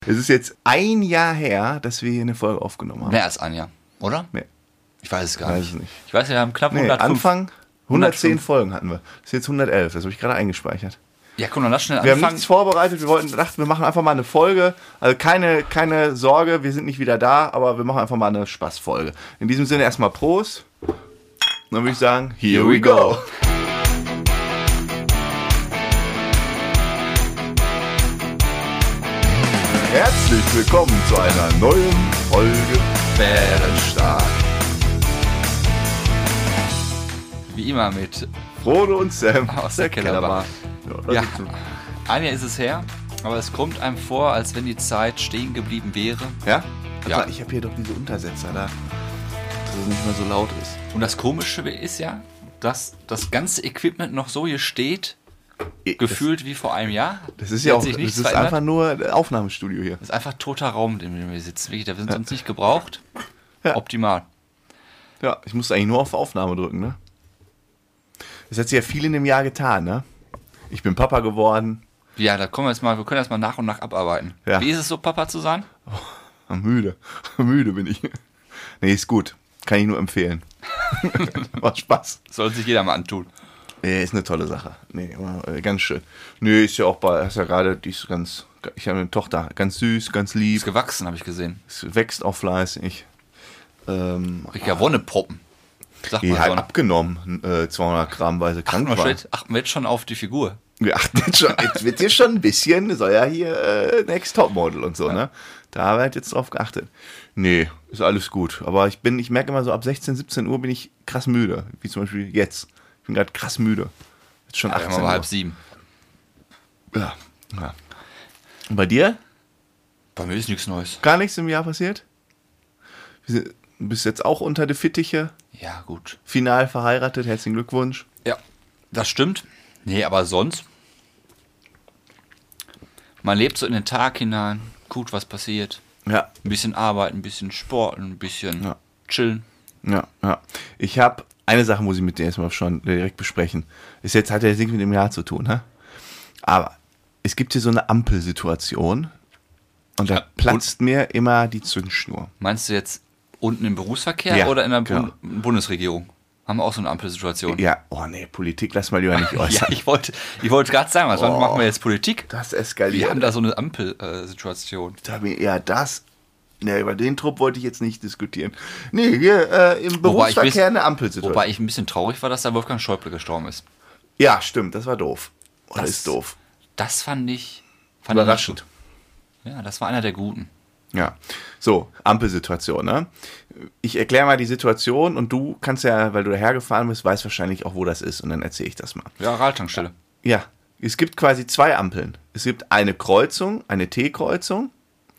Es ist jetzt ein Jahr her, dass wir hier eine Folge aufgenommen haben. Mehr als ein Jahr, oder? Mehr. Ich weiß es gar Weiß nicht. nicht. Ich weiß, wir haben knapp 105. Anfang 110 105. Folgen hatten wir. Das ist jetzt 111, das habe ich gerade eingespeichert. Ja, komm, dann lass schnell Wir haben anfangen. nichts vorbereitet, dachten, wir machen einfach mal eine Folge. Also keine Sorge, wir sind nicht wieder da, aber wir machen einfach mal eine Spaßfolge. In diesem Sinne erstmal Prost. Und dann würde ich sagen, here we go. Herzlich willkommen zu einer neuen Folge Bärenstark. Wie immer mit Frodo und Sam aus der Kellerbar. Ja, Ja, ein Jahr ist es her, aber es kommt einem vor, als wenn die Zeit stehen geblieben wäre. ja? Ja. Ich habe hier doch diese Untersetzer da, dass es nicht mehr so laut ist. Und das Komische ist ja, dass das ganze Equipment noch so hier steht, gefühlt wie vor einem Jahr. Das ist Hier ja hat auch, sich das nichts ist verändert. einfach nur ein Aufnahmestudio hier. Das ist einfach toter Raum, in dem wir sitzen. Wirklich, da wird uns nicht gebraucht. Ja. Optimal. Ja, ich musste eigentlich nur auf Aufnahme drücken, ne? Das hat sich ja viel in dem Jahr getan, ne? Ich bin Papa geworden. Ja, da kommen wir können das mal nach und nach abarbeiten. Ja. Wie ist es so, Papa zu sein? Müde. Müde bin ich. Nee, ist gut. Kann ich nur empfehlen. Macht Spaß. Soll sich jeder mal antun. Nee, ist eine tolle Sache. Nee, ganz schön. Nee, ist ja auch hast ja gerade, ich habe eine Tochter, ganz süß, ganz lieb. Ist gewachsen, habe ich gesehen. Es wächst auch fleißig. Richtiger Wonneproppen. Sag Die mal hat so. abgenommen, 200 Gramm, weil sie krank war. Achten wir jetzt schon auf die Figur. Wir achten jetzt wird hier schon ein bisschen, soll ja hier Next Topmodel und so, Ja. ne? Da wird jetzt drauf geachtet. Nee, ist alles gut. Aber ich merke immer so, ab 16, 17 Uhr bin ich krass müde. Wie zum Beispiel jetzt. Ich bin gerade krass müde. Jetzt schon Ja, 18 wir haben Uhr. aber 6:30. Ja. Und bei dir? Bei mir ist nichts Neues. Gar nichts im Jahr passiert? Du bist jetzt auch unter die Fittiche. Ja, gut. Final verheiratet. Herzlichen Glückwunsch. Ja, das stimmt. Nee, aber sonst. Man lebt so in den Tag hinein. Gut, was passiert. Ja. Ein bisschen arbeiten, ein bisschen sporten, ein bisschen Ja. chillen. Ja. Ich habe eine Sache, muss ich mit dir erstmal schon direkt besprechen. Hat ja nichts mit dem Jahr zu tun, ne? Aber es gibt hier so eine Ampelsituation und da Ja, platzt mir immer die Zündschnur. Meinst du jetzt unten im Berufsverkehr Ja, oder in der genau. Bundesregierung? Haben wir auch so eine Ampelsituation? Ja, oh nee, Politik lass mal lieber nicht Ja, äußern. ich wollte gerade sagen, was machen wir jetzt Politik? Das Wir eskaliert. haben da so eine Ampelsituation. Über den Trupp wollte ich jetzt nicht diskutieren. Nee, hier im Berufsverkehr eine Ampelsituation. Wobei ich ein bisschen traurig war, dass da Wolfgang Schäuble gestorben ist. Ja, stimmt, das war doof. Das Das- ist doof. Das fand ich Überraschend. nicht gut. Ja, das war einer der Guten. Ja, so, Ampelsituation, ne? Ich erkläre mal die Situation und du kannst ja, weil du dahergefahren bist, weißt wahrscheinlich auch, wo das ist und dann erzähle ich das mal. Ja, Radtankstelle. Ja, es gibt quasi zwei Ampeln. Es gibt eine Kreuzung, eine T-Kreuzung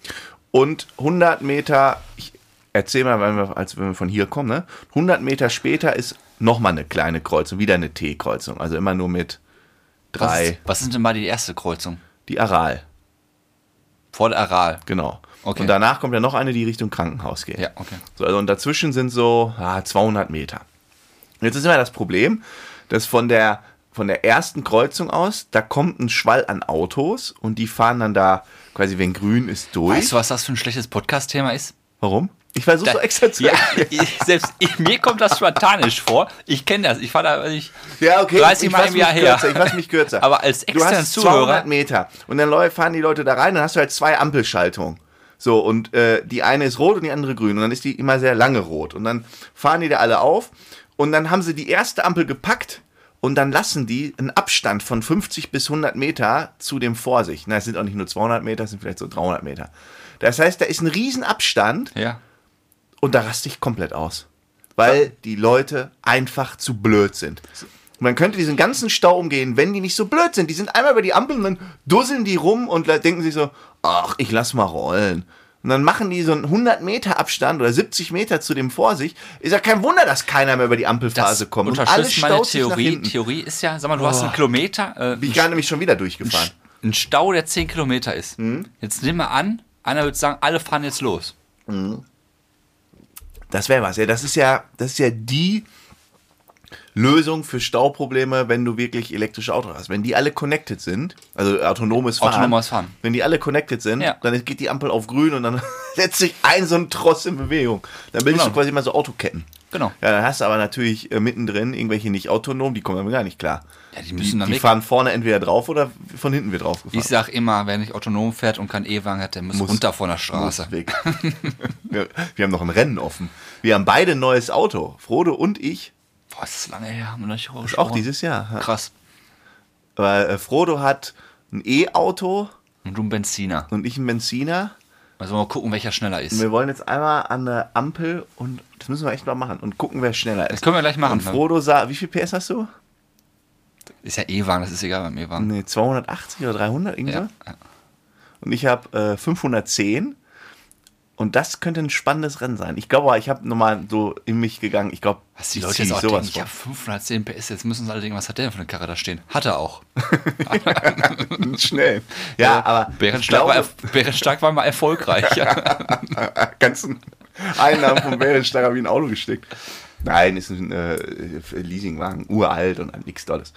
und 100 Meter, ich erzähle mal, wenn wir von hier kommen, ne? 100 Meter später ist nochmal eine kleine Kreuzung, wieder eine T-Kreuzung, also immer nur mit 3, Was ist denn mal die erste Kreuzung? die Aral, Vor der Aral. genau. Okay. Und danach kommt ja noch eine, die Richtung Krankenhaus geht. Ja, okay. So, also und dazwischen sind so 200 Meter. Und jetzt ist immer das Problem, dass von der ersten Kreuzung aus, da kommt ein Schwall an Autos und die fahren dann da quasi, wenn grün ist, durch. Weißt du, was das für ein schlechtes Podcast-Thema ist? Warum? Ich versuche so extra zu Ja, erklären. mir kommt das spartanisch vor. Ich kenne das. Ich fahre da Ja, okay, 30 ich Mal fass im mich Jahr her. kürzer, ich fasse mich kürzer. Aber als Du externer hast Zuhörer. 200 Meter und dann fahren die Leute da rein, dann hast du halt zwei Ampelschaltungen. So, und die eine ist rot und die andere grün. Und dann ist die immer sehr lange rot. Und dann fahren die da alle auf und dann haben sie die erste Ampel gepackt und dann lassen die einen Abstand von 50 bis 100 Meter zu dem vor sich. Na, es sind auch nicht nur 200 Meter, es sind vielleicht so 300 Meter. Das heißt, da ist ein Riesenabstand Ja. und da raste ich komplett aus. Weil die Leute einfach zu blöd sind. Man könnte diesen ganzen Stau umgehen, wenn die nicht so blöd sind. Die sind einmal über die Ampel und dann dusseln die rum und denken sich so, ach, ich lass mal rollen. Und dann machen die so einen 100 Meter Abstand oder 70 Meter zu dem vor sich. Ist ja kein Wunder, dass keiner mehr über die Ampelphase kommt. Und alles unterstützt meine staut sich nach Theorie. hinten. Theorie ist ja, sag mal, du hast einen Kilometer. Bin ich gerade nämlich schon wieder durchgefahren. Ein Stau, der 10 Kilometer ist. Jetzt nimm mal an, einer würde sagen, alle fahren jetzt los. Das wäre was. Ja, das ist ja die Lösung für Stauprobleme, wenn du wirklich elektrische Autos hast. Wenn die alle connected sind, also autonomes Fahren. Wenn die alle connected sind, dann geht die Ampel auf grün und dann setzt sich so ein Tross in Bewegung. Dann bildest du quasi mal so Autoketten. Genau. Ja, dann hast du aber natürlich mittendrin irgendwelche nicht autonom, die kommen aber gar nicht klar. Ja, die fahren vorne entweder drauf oder von hinten wird drauf gefahren. Ich sag immer, wer nicht autonom fährt und keinen E-Wagen hat, der muss runter von der Straße. Muss weg. Wir haben noch ein Rennen offen. Wir haben beide ein neues Auto. Frodo und ich. Boah, das ist lange her. Haben wir noch nicht das ist auch dieses Jahr. Ja. Krass. Weil Frodo hat ein E-Auto. Und du ein Benziner. Und ich ein Benziner. Also mal gucken, welcher schneller ist. Und wir wollen jetzt einmal an der Ampel und das müssen wir echt mal machen und gucken, wer schneller ist. Das können wir gleich machen. Und Frodo sah, wie viel PS hast du? Ist ja E-Wagen, das ist egal beim E-Wagen. Nee, 280 oder 300 irgendwie so. Ja. Und ich habe 510. Und das könnte ein spannendes Rennen sein. Ich glaube, ich habe nochmal so in mich gegangen. Ich glaube, was die Leute jetzt auch denken, ich habe 510 PS, jetzt müssen sie alle denken, was hat der denn für eine Karre da stehen? Hat er auch. Schnell. Ja, aber Bärenstark war mal erfolgreich. Ganzen Einnahmen von Bärenstark habe ich in ein Auto gesteckt. Nein, ist ein Leasingwagen, uralt und nichts Tolles.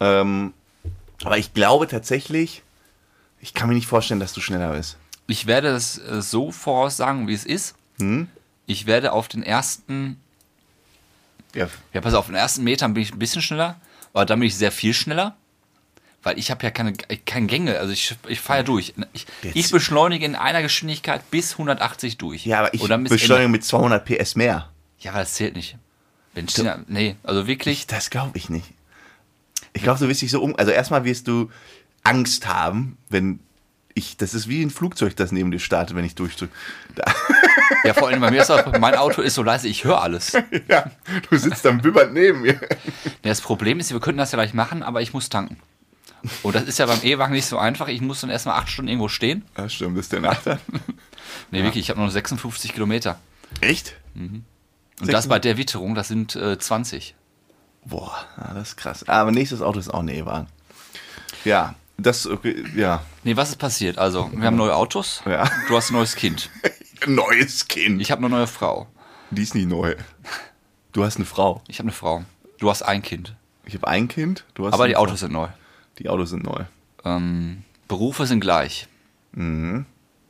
Aber ich glaube tatsächlich, ich kann mir nicht vorstellen, dass du schneller bist. Ich werde es so voraussagen, wie es ist. Ich werde auf den ersten... Ja, pass auf, den ersten Metern bin ich ein bisschen schneller, aber dann bin ich sehr viel schneller, weil ich habe ja keine Gänge, also ich fahre ja durch. Ich beschleunige in einer Geschwindigkeit bis 180 durch. Ja, aber ich beschleunige mit 200 PS mehr. Ja, aber das zählt nicht. Nee, also wirklich... Das glaube ich nicht. Ich glaube, du wirst dich so also erstmal wirst du Angst haben, wenn... Das ist wie ein Flugzeug, das neben dir startet, wenn ich durchdrücke. Ja, vor allem bei mir ist auch, mein Auto ist so leise, ich höre alles. Ja, du sitzt am bibbernd neben mir. Ja, das Problem ist, wir könnten das ja gleich machen, aber ich muss tanken. Und das ist ja beim E-Wagen nicht so einfach. Ich muss dann erstmal 8 Stunden irgendwo stehen. Ja, stimmt, bis der Nacht. Nee, wirklich, ich habe nur 56 Kilometer. Echt? Mhm. Und das bei der Witterung, das sind 20. Boah, das ist krass. Aber nächstes Auto ist auch ein E-Wagen. Ja. Nee, was ist passiert? Also, wir haben neue Autos. Ja. Du hast ein neues Kind. Neues Kind? Ich habe eine neue Frau. Die ist nicht neu. Du hast eine Frau. Ich habe eine Frau. Du hast ein Kind. Ich habe ein Kind. Aber die Autos sind neu. Die Autos sind neu. Berufe sind gleich. Mhm.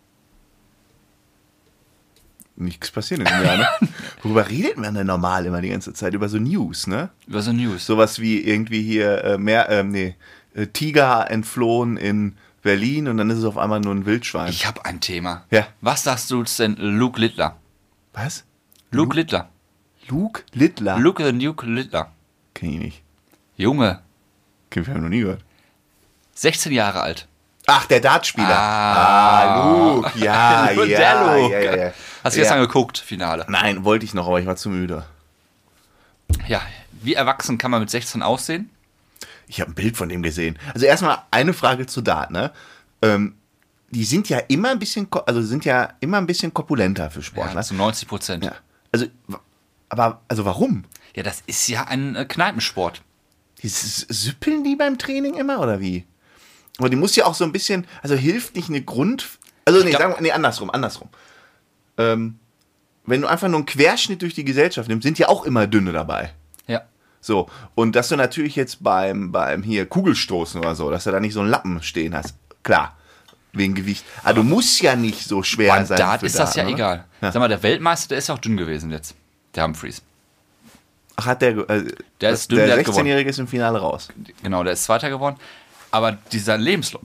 Nichts passiert in dem Jahr, ne? Worüber redet man denn normal immer die ganze Zeit? Über so News, ne? Über so News. Sowas wie irgendwie hier Tiger entflohen in Berlin und dann ist es auf einmal nur ein Wildschwein. Ich habe ein Thema. Ja. Was sagst du denn Luke Littler? Was? Luke Littler. Luke Littler? Luke the Duke Littler. Kenn ich nicht. Junge. Wir haben noch nie gehört. 16 Jahre alt. Ach, der Dartspieler. Luke. Ja. Der Luke. Ja. Hast du gestern geguckt, Finale? Nein, wollte ich noch, aber ich war zu müde. Ja, wie erwachsen kann man mit 16 aussehen? Ich habe ein Bild von dem gesehen. Also erstmal eine Frage zu Dart, ne? Die sind ja immer ein bisschen, korpulenter für Sportler. Ja, zu 90%. Ja. Also warum? Ja, das ist ja ein Kneipensport. Süppeln die beim Training immer oder wie? Aber die muss ja auch so ein bisschen, also hilft nicht eine andersrum. Wenn du einfach nur einen Querschnitt durch die Gesellschaft nimmst, sind ja auch immer Dünne dabei. Ja. So, und dass du natürlich jetzt beim hier Kugelstoßen oder so, dass du da nicht so einen Lappen stehen hast. Klar, wegen Gewicht. Aber du musst ja nicht so schwer sein. Dart ist das ja egal. Ja. Sag mal, der Weltmeister, der ist ja auch dünn gewesen jetzt. Der Humphreys. Ach, hat der ist dünn, der 16-Jährige ist im Finale raus. Genau, der ist Zweiter geworden. Aber dieser Lebenslauf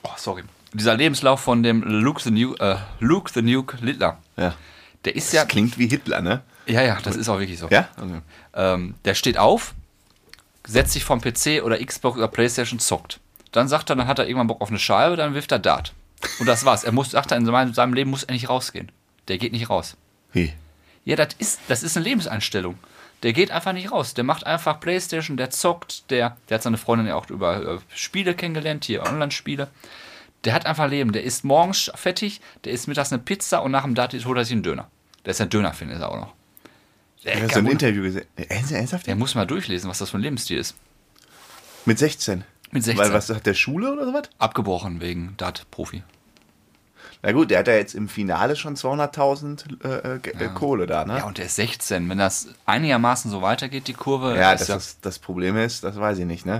von dem Luke the Nuke Littler, ja. Der ist das klingt wie Hitler, ne? Ja, das ist auch wirklich so. Ja? Okay. Der steht auf, setzt sich vom PC oder Xbox oder Playstation, zockt. Dann sagt er, dann hat er irgendwann Bock auf eine Scheibe, dann wirft er Dart. Und das war's. In seinem Leben muss er nicht rausgehen. Der geht nicht raus. Wie? Ja, das ist eine Lebenseinstellung. Der geht einfach nicht raus. Der macht einfach Playstation, der zockt, der hat seine Freundin ja auch über Spiele kennengelernt, hier Online-Spiele. Der hat einfach Leben. Der isst morgens fettig, der isst mittags eine Pizza und nach dem Dart holt er sich einen Döner. Der ist ein Döner-Fan, ist er auch noch. Ich habe so ein Interview gesehen. Ernsthaft? Der muss mal durchlesen, was das für ein Lebensstil ist. Mit 16? Mit 16. Weil was hat der Schule oder sowas? Abgebrochen wegen Dart-Profi. Na gut, der hat ja jetzt im Finale schon 200.000 Kohle da, ne? Ja, und der ist 16. Wenn das einigermaßen so weitergeht, die Kurve. Ja, das Problem ist, das weiß ich nicht, ne?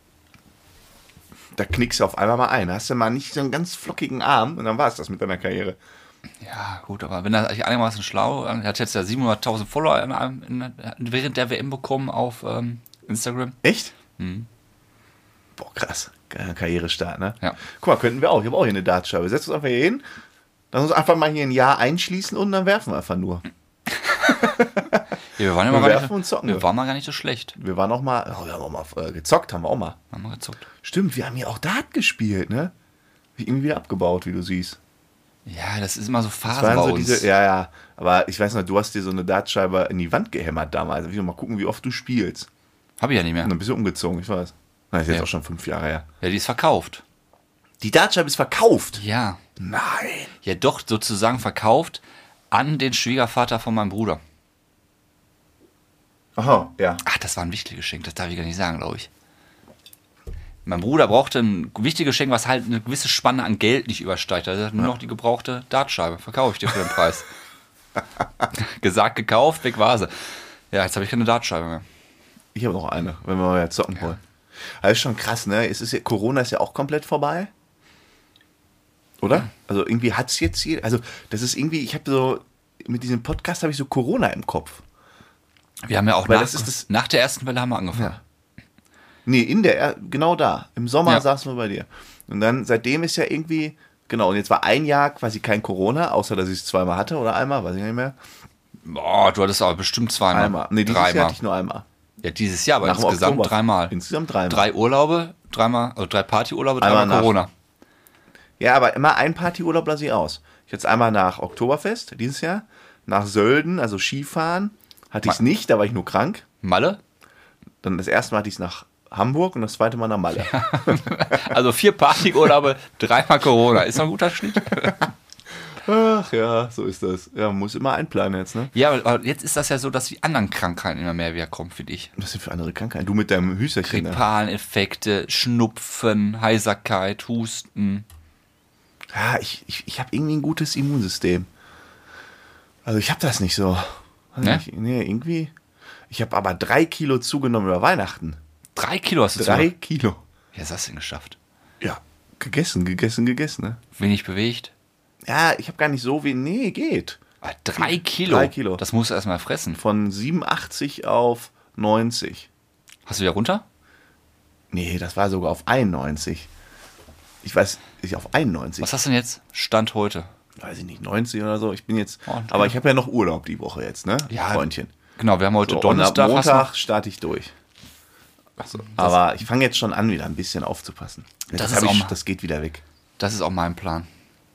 Da knickst du auf einmal mal ein. Hast du mal nicht so einen ganz flockigen Arm und dann war es das mit deiner Karriere. Ja, gut, aber wenn er einigermaßen schlau, er hat jetzt ja 700.000 Follower während der WM bekommen auf Instagram. Echt? Boah, krass. Karrierestart, ne? Ja. Guck mal, könnten wir auch. Ich habe auch hier eine Dartscheibe. Setz uns einfach hier hin. Lass uns einfach mal hier ein Jahr einschließen und dann werfen wir einfach nur. Ja, wir waren ja wir waren mal gar nicht so schlecht. Wir waren auch mal, wir haben auch mal gezockt, haben wir auch mal. Haben wir gezockt. Stimmt, wir haben hier auch Dart gespielt, ne? Irgendwie wieder abgebaut, wie du siehst. Ja, das ist immer so Phasen bei so uns. Ja, aber ich weiß noch, du hast dir so eine Dartscheibe in die Wand gehämmert damals. Ich will mal gucken, wie oft du spielst. Hab ich ja nicht mehr. Und dann bist du umgezogen, ich weiß. Das ist jetzt auch schon 5 Jahre her. Ja, die ist verkauft. Die Dartscheibe ist verkauft? Ja. Nein. Ja, doch, sozusagen verkauft an den Schwiegervater von meinem Bruder. Aha, ja. Ach, das war ein wichtiges Geschenk, das darf ich gar nicht sagen, glaube ich. Mein Bruder brauchte ein wichtiges Geschenk, was halt eine gewisse Spanne an Geld nicht übersteigt. Also nur noch die gebrauchte Dartscheibe. Verkaufe ich dir für den Preis. Gesagt, gekauft, weg war sie. Ja, jetzt habe ich keine Dartscheibe mehr. Ich habe noch eine, wenn wir mal zocken wollen. Das ist schon krass, ne? Corona ist ja auch komplett vorbei. Oder? Ja. Also irgendwie hat es jetzt hier, also das ist irgendwie, ich habe so, mit diesem Podcast habe ich so Corona im Kopf. Wir haben ja auch nach der ersten Welle haben wir angefangen. Ja. Nee, genau da. Im Sommer saßen wir bei dir. Und dann, seitdem ist ja irgendwie, genau, und jetzt war ein Jahr quasi kein Corona, außer dass ich es zweimal hatte oder einmal, weiß ich nicht mehr. Boah, du hattest aber bestimmt zweimal. Einmal. Nee, dieses Jahr hatte ich nur einmal. Ja, dieses Jahr, aber insgesamt dreimal. Insgesamt dreimal. 3 Urlaube, also 3 Partyurlaube, 3 Corona. Ja, aber immer ein Partyurlaub lasse ich aus. Ich hatte es einmal nach Oktoberfest, dieses Jahr, nach Sölden, also Skifahren, hatte ich es nicht, da war ich nur krank. Malle? Dann das erste Mal hatte ich es nach Hamburg und das zweite Mal nach Malle. Ja. Also 4 Partyurlaube, 3-mal Corona. Ist doch ein guter Schnitt. Ach ja, so ist das. Ja, man muss immer einplanen jetzt, ne? Ja, aber jetzt ist das ja so, dass die anderen Krankheiten immer mehr wieder kommen für dich. Was sind für andere Krankheiten? Du mit deinem Hüsterchen. Grippaleneffekte, Schnupfen, Heiserkeit, Husten. Ja, ich habe irgendwie ein gutes Immunsystem. Also ich habe das nicht so. Ne? Nee, irgendwie. Ich habe aber 3 Kilo zugenommen über Weihnachten. 3 Kilo hast du 3 Kilo. Ja, was hast du denn geschafft? Ja, gegessen, ne? Wenig bewegt? Ja, ich habe gar nicht so wenig. Nee, geht. 3 Kilo? 3 Kilo. Das musst du erstmal fressen. Von 87 auf 90. Hast du wieder runter? Nee, das war sogar auf 91. Ich weiß, auf 91. Was hast du denn jetzt? Stand heute? Weiß ich nicht, 90 oder so. Ich bin jetzt. Aber ich habe ja noch Urlaub die Woche jetzt, ne? Ja, Freundchen. Genau, wir haben heute Donnerstag. Und ab Montag starte ich durch. So, aber ich fange jetzt schon an, wieder ein bisschen aufzupassen. Das geht wieder weg. Das ist auch mein Plan.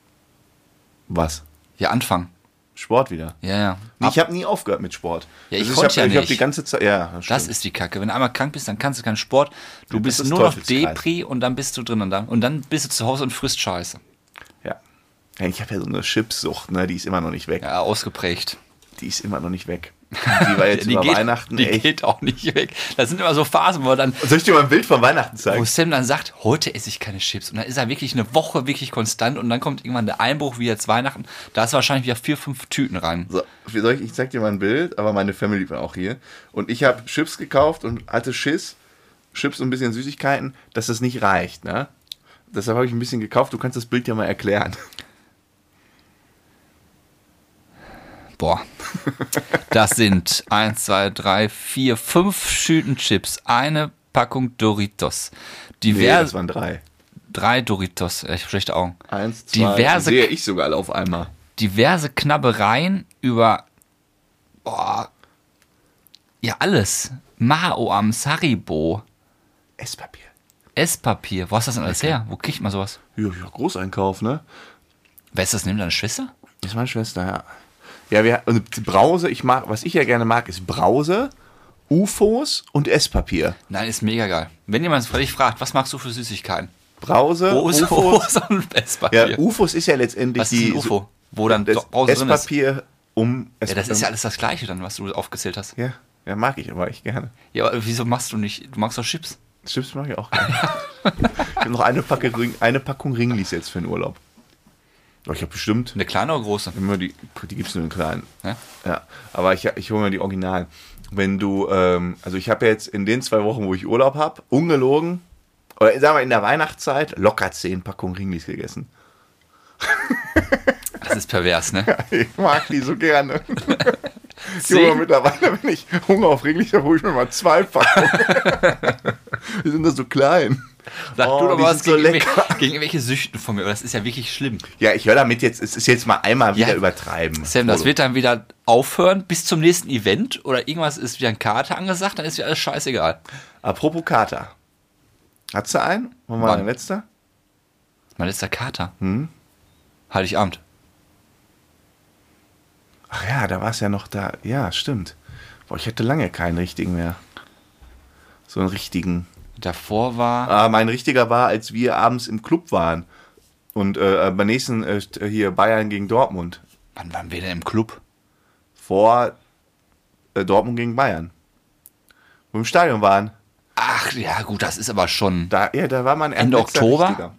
Was? Ja, anfangen. Sport wieder? Ja. Nee, ich habe nie aufgehört mit Sport. Ja, ich konnte nicht. Ich habe die ganze Zeit, das ist die Kacke. Wenn du einmal krank bist, dann kannst du keinen Sport. Du bist nur noch Depri und dann bist du drin und dann bist du zu Hause und frisst Scheiße. Ja. Ich habe ja so eine Chipssucht, ne? Die ist immer noch nicht weg. Ja, ausgeprägt. Die ist immer noch nicht weg. Die war jetzt über Weihnachten. Die geht auch nicht weg. Das sind immer so Phasen, wo dann. Soll ich dir mal ein Bild von Weihnachten zeigen? Wo Sam dann sagt, heute esse ich keine Chips. Und dann ist er wirklich eine Woche wirklich konstant und dann kommt irgendwann der Einbruch wie jetzt Weihnachten. Da ist wahrscheinlich wieder 4, 5 Tüten rein. So, ich zeig dir mal ein Bild, aber meine Family war auch hier. Und ich habe Chips gekauft und hatte Chips und ein bisschen Süßigkeiten, dass das nicht reicht, ne? Deshalb habe ich ein bisschen gekauft. Du kannst das Bild ja mal erklären. Boah, das sind 1, 2, 3, 4, 5 Tüten Chips, eine Packung Doritos. Das waren 3. 3 Doritos, ich habe schlechte Augen. 1, 2, sehe ich sogar alle auf einmal. Diverse Knabbereien über, ja alles. Maoams, Haribo. Esspapier, wo hast du das denn alles her? Wo kriegt man sowas? Ja, Großeinkauf, ne? Wer ist das, neben deiner Schwester? Das ist meine Schwester, ja. Ja, Brause, was ich ja gerne mag, ist Brause, UFOs und Esspapier. Nein, ist mega geil. Wenn jemand dich fragt, was magst du für Süßigkeiten? Brause, UFOs und Esspapier. Ja, UFOs ist ja letztendlich was ist ein UFO? Wo dann das Brause drin ist? Esspapier Ja, das ist ja alles das Gleiche dann, was du aufgezählt hast. Ja, mag ich aber echt gerne. Ja, aber wieso machst du nicht? Du magst doch Chips. Chips mag ich auch gerne. Ich habe noch eine Packung Ringlis jetzt für den Urlaub. Doch, ich habe bestimmt. Eine kleine oder große? Immer die gibt es nur in kleinen. Ja? Ja, aber ich hole mir die Originalen. Wenn du, also ich habe jetzt in den 2 Wochen, wo ich Urlaub habe, ungelogen, oder sagen wir in der Weihnachtszeit, locker 10 Packungen Ringlis gegessen. Das ist pervers, ne? Ich mag die so gerne. Junge, mittlerweile, wenn ich Hunger auf Ringlis habe, hole ich mir mal 2 Packungen. Die sind da so klein. Sag du doch die mal was sind so gegen lecker. irgendwelche Süchten von mir. Das ist ja wirklich schlimm. Ja, ich höre damit jetzt, es ist jetzt mal einmal wieder Ja, übertreiben. Sam, das wird dann wieder aufhören bis zum nächsten Event oder irgendwas ist wieder ein Kater angesagt, dann ist wieder alles scheißegal. Apropos Kater. Hattest du einen? Wann war Wann? dein letzter? Mein letzter Kater. Heiligabend. Ach ja, da war es ja noch da. Ja, stimmt. Boah, ich hatte lange keinen richtigen mehr. So einen richtigen. Davor war... Mein richtiger war, als wir abends im Club waren. Und beim nächsten hier Bayern gegen Dortmund. Wann waren wir denn im Club? Vor Dortmund gegen Bayern. Wo wir im Stadion waren. Ach, ja gut, das ist aber schon... Da war mein Ende letzter Oktober? richtiger.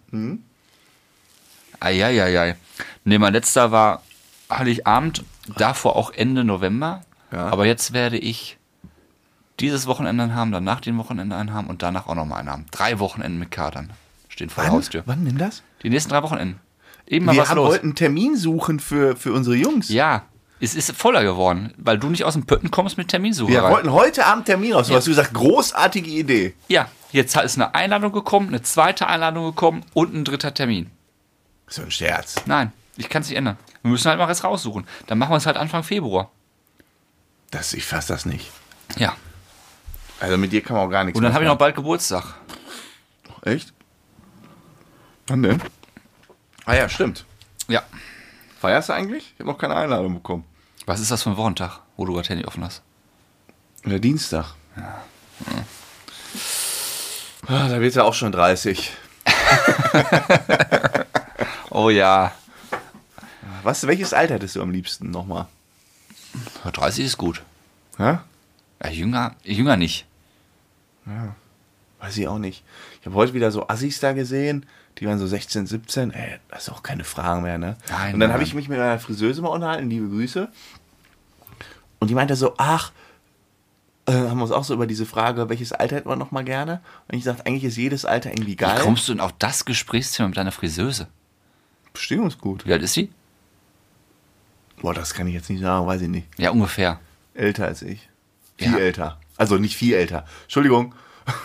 Eieiei. Ne, mein letzter war Heiligabend, davor auch Ende November. Ja. Aber jetzt werde ich dieses Wochenende einen haben, danach den Wochenende einen haben und danach auch nochmal einen haben. 3 Wochenenden mit Katern stehen vor der Haustür. Wann nimm das? Die nächsten 3 Wochenenden. Eben mal was los. wollten einen Termin suchen für unsere Jungs. Ja, es ist voller geworden, weil du nicht aus dem Pötten kommst mit Terminsuche. Wir wollten heute Abend Termin raus. Du Ja. hast gesagt, großartige Idee. Ja, jetzt ist eine Einladung gekommen, eine zweite Einladung gekommen und ein 3. Termin. So ein Scherz. Nein, ich kann es nicht ändern. Wir müssen halt mal was raussuchen. Dann machen wir es halt Anfang Februar. Ich fass das nicht. Ja. Also mit dir kann man auch gar nichts Und dann mehr habe ich noch bald Geburtstag. machen. Echt? Wann denn? Ah ja, stimmt. Ja. Feierst du eigentlich? Ich habe noch keine Einladung bekommen. Was ist das für ein Wochentag, wo du gerade Handy offen hast? Der Dienstag. Ja. Da wird ja auch schon 30. Oh ja. Welches Alter hättest du am liebsten nochmal? 30 ist gut. Ja? Ja, jünger nicht. Weiß ich auch nicht. Ich habe heute wieder so Assis da gesehen, die waren so 16, 17. Ey, das ist auch keine Frage mehr, ne? Nein, und dann nein. habe ich mich mit einer Friseuse mal unterhalten, liebe Grüße. Und die meinte so, haben wir uns auch so über diese Frage, welches Alter hätten wir noch mal gerne? Und ich sagte, eigentlich ist jedes Alter irgendwie geil. Wie kommst du denn auf das Gesprächsthema mit deiner Friseuse? Bestimmungsgut. Wie alt ist sie? Boah, das kann ich jetzt nicht sagen, weiß ich nicht. Ja, ungefähr. Älter als ich. Ja. Viel älter. Also nicht viel älter. Entschuldigung.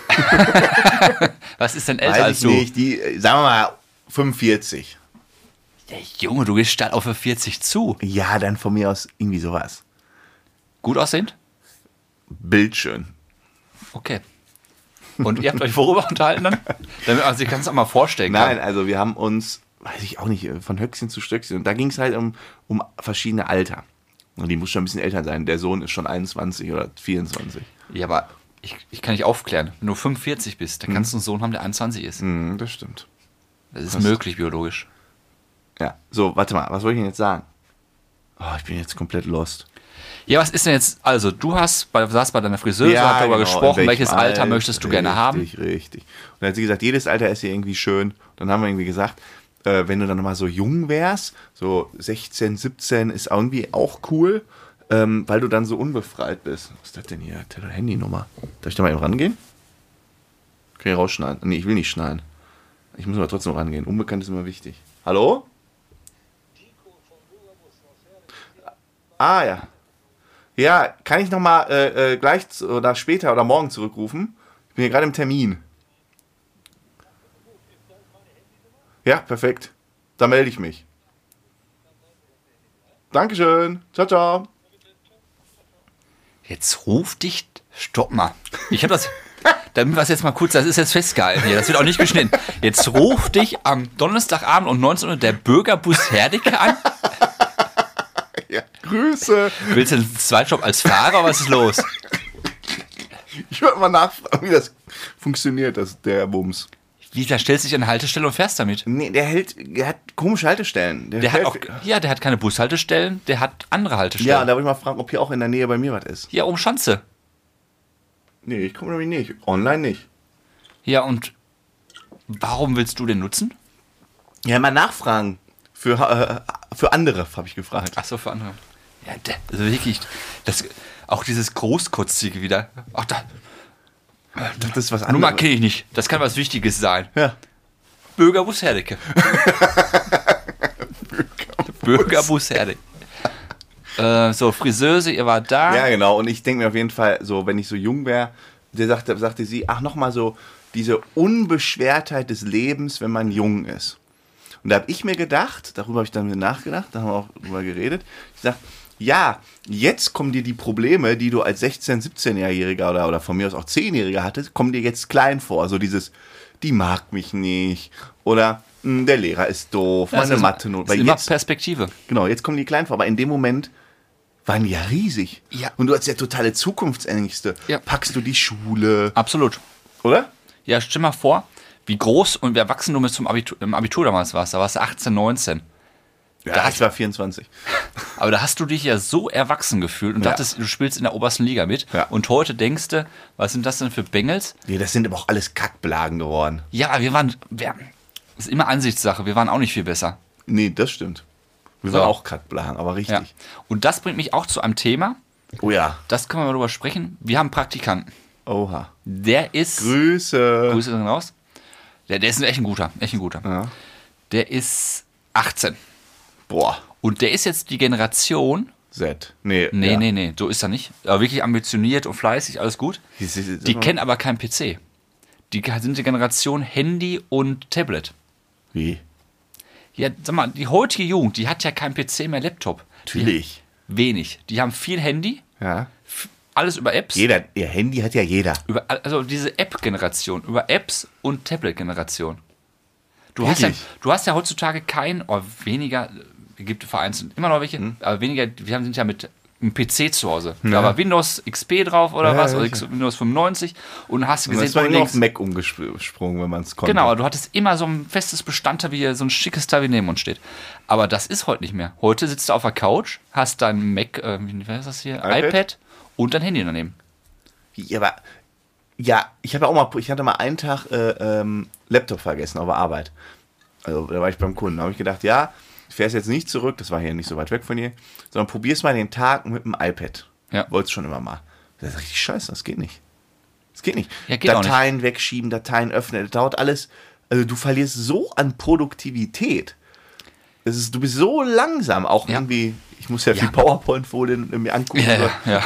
Was ist denn älter Weiß als ich du? nicht. Die, sagen wir mal, 45. Ja, Junge, du gehst statt auf 40 zu. Ja, dann von mir aus irgendwie sowas. Gut aussehend? Bildschön. Okay. Und ihr habt euch worüber unterhalten dann? Also ich kann es auch mal vorstellen. Nein, also wir haben uns, weiß ich auch nicht, von Höchstchen zu Stöckchen. Und da ging es halt um verschiedene Alter. Und die muss schon ein bisschen älter sein. Der Sohn ist schon 21 oder 24. Ja, aber ich kann dich aufklären. Wenn du 45 bist, dann kannst du einen Sohn haben, der 21 ist. Das stimmt. Das ist möglich biologisch. Ja, so, warte mal, was wollte ich denn jetzt sagen? Oh, ich bin jetzt komplett lost. Ja, was ist denn jetzt, also du saßt bei deiner Friseuse, habt darüber genau, gesprochen, in welches welchem Alter möchtest du gerne haben. Richtig. Und dann hat sie gesagt, jedes Alter ist ja irgendwie schön. Dann haben wir irgendwie gesagt, wenn du dann nochmal so jung wärst, so 16, 17 ist irgendwie auch cool, weil du dann so unbefreit bist. Was ist das denn hier? Handynummer. Darf ich da mal eben rangehen? Kann ich rausschneiden? Nee, ich will nicht schneiden. Ich muss aber trotzdem rangehen. Unbekannt ist immer wichtig. Hallo? Ah, ja. Ja, kann ich nochmal gleich oder später oder morgen zurückrufen? Ich bin hier gerade im Termin. Ja, perfekt. Da melde ich mich. Dankeschön. Ciao, ciao. Jetzt ruf dich, stopp mal. Ich habe das, damit wir es jetzt mal kurz, das ist jetzt festgehalten hier, das wird auch nicht geschnitten. Jetzt ruf dich am Donnerstagabend um 19 Uhr der Bürgerbus Herdecke an. Ja, Grüße. Willst du einen Zweitjob als Fahrer, was ist los? Ich wollte mal nachfragen, wie das funktioniert, der Bums. Wie, da stellst du dich an eine Haltestelle und fährst damit? Nee, der hat komische Haltestellen. Der hat keine Bushaltestellen, der hat andere Haltestellen. Ja, da wollte ich mal fragen, ob hier auch in der Nähe bei mir was ist. Ja, um Schanze. Nee, ich komme nämlich nicht. Online nicht. Ja, und warum willst du den nutzen? Ja, mal nachfragen. für andere, habe ich gefragt. Ach so, für andere. Ja, also wirklich, auch dieses Großkotzige wieder. Ach, Das ist was Nummer anderes. kenne ich nicht. Das kann was Wichtiges sein. Ja. Bürgerbus Herdecke. Bürgerbus Herdecke. So, Friseuse, ihr war da. Ja, genau. Und ich denke mir auf jeden Fall, so, wenn ich so jung wäre, sagte sie, ach, nochmal so diese Unbeschwertheit des Lebens, wenn man jung ist. Und da habe ich mir gedacht, darüber habe ich dann nachgedacht, da haben wir auch drüber geredet, ich sage, ja, jetzt kommen dir die Probleme, die du als 16-, 17-Jähriger oder von mir aus auch 10-Jähriger hattest, kommen dir jetzt klein vor. So dieses, die mag mich nicht oder der Lehrer ist doof, meine Mathe-Note. Ist immer Perspektive. Genau, jetzt kommen die klein vor, aber in dem Moment waren die ja riesig. Ja. Und du als der totale Zukunftsängste packst du die Schule. Absolut. Oder? Ja, stell mal vor, wie groß und wie erwachsen du im Abitur damals warst. Da warst du 18, 19. Ja, ich war 24. Aber da hast du dich ja so erwachsen gefühlt und dachtest, du spielst in der obersten Liga mit. Ja. Und heute denkst du, was sind das denn für Bengels? Nee, das sind aber auch alles Kackblagen geworden. Ja, das ist immer Ansichtssache, wir waren auch nicht viel besser. Nee, das stimmt. Wir waren auch Kackblagen, aber richtig. Ja. Und das bringt mich auch zu einem Thema, Oh ja. das können wir mal drüber sprechen. Wir haben einen Praktikanten. Oha. Der ist... Grüße. Grüße gehen raus. Der ist echt ein guter. Ja. Der ist 18. Boah. Und der ist jetzt die Generation... Z. Nee. Nee, so ist er nicht. Aber wirklich ambitioniert und fleißig, alles gut. Die kennen aber keinen PC. Die sind die Generation Handy und Tablet. Wie? Ja, sag mal, die heutige Jugend, die hat ja keinen PC mehr, Laptop. Natürlich. Wenig. Die haben viel Handy, Ja. alles über Apps. Ihr Handy hat ja jeder. Also diese App-Generation, über Apps und Tablet-Generation. Du hast ja heutzutage weniger, gibt vereinzelt immer noch welche, aber weniger, sind ja mit einem PC zu Hause. Da war Windows XP drauf oder was, oder Windows 95 und hast du gesehen, Das war immer auf Mac umgesprungen, wenn man es konnte. Genau, du hattest immer so ein festes Bestandteil, wie so ein schickes Teil wie neben uns steht. Aber das ist heute nicht mehr. Heute sitzt du auf der Couch, hast dein Mac, wie heißt das hier? iPad und dein Handy daneben. Aber ja, ich hatte mal einen Tag Laptop vergessen auf der Arbeit. Also da war ich beim Kunden. Da habe ich gedacht, ja, ich fährst jetzt nicht zurück, das war hier nicht so weit weg von dir, sondern probier's mal den Tag mit dem iPad. Ja. Wollt's schon immer mal. Das ist richtig scheiße, das geht nicht. Das geht nicht. Ja, geht Dateien wegschieben, Dateien öffnen, das dauert alles. Also du verlierst so an Produktivität. Du bist so langsam, auch irgendwie, ich muss ja viel PowerPoint-Folien mir angucken. Ja.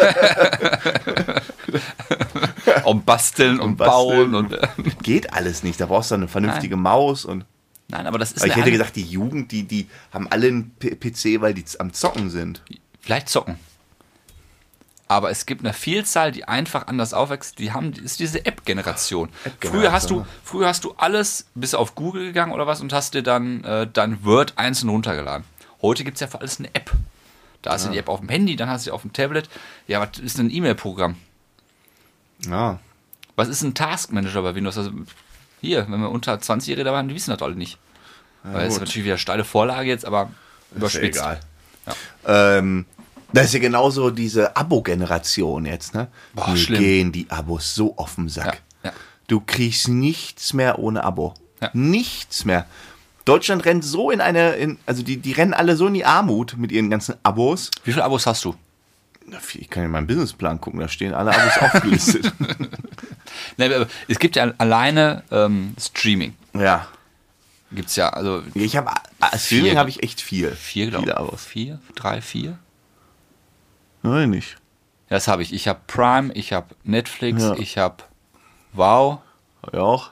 Und basteln und bauen und geht alles nicht, da brauchst du eine vernünftige Maus und nein, aber das ist ich hätte gesagt, die Jugend, die haben alle einen PC, weil die am Zocken sind. Vielleicht zocken. Aber es gibt eine Vielzahl, die einfach anders aufwächst. Ist diese App-Generation. Früher hast du alles bis auf Google gegangen oder was und hast dir dann dein Word einzeln runtergeladen. Heute gibt es ja für alles eine App. Da hast du die App auf dem Handy, dann hast du die auf dem Tablet. Ja, was ist ein E-Mail-Programm? Ja. Was ist ein Taskmanager bei Windows? Also hier, wenn wir unter 20-Jährige da waren, die wissen das alle nicht. Weil es ist natürlich wieder steile Vorlage jetzt, aber überspitzt. Ist ja egal. Das ist ja genauso diese Abo-Generation jetzt, ne? Boah, Mir schlimm. gehen die Abos so auf den Sack. Ja. Du kriegst nichts mehr ohne Abo. Ja. Nichts mehr. Deutschland rennt so also die rennen alle so in die Armut mit ihren ganzen Abos. Wie viele Abos hast du? Ich kann in meinen Businessplan gucken, da stehen alle Abos aufgelistet. Nee, aber es gibt ja alleine Streaming. Ja. Gibt's ja, also Ich habe Streaming habe ich echt viel. 4, glaube Viele ich. Abos. 4, 3, 4? Nein, nicht. Ja, das habe ich. Ich habe Prime, ich habe Netflix, Ja. ich habe Wow. Hab ich auch.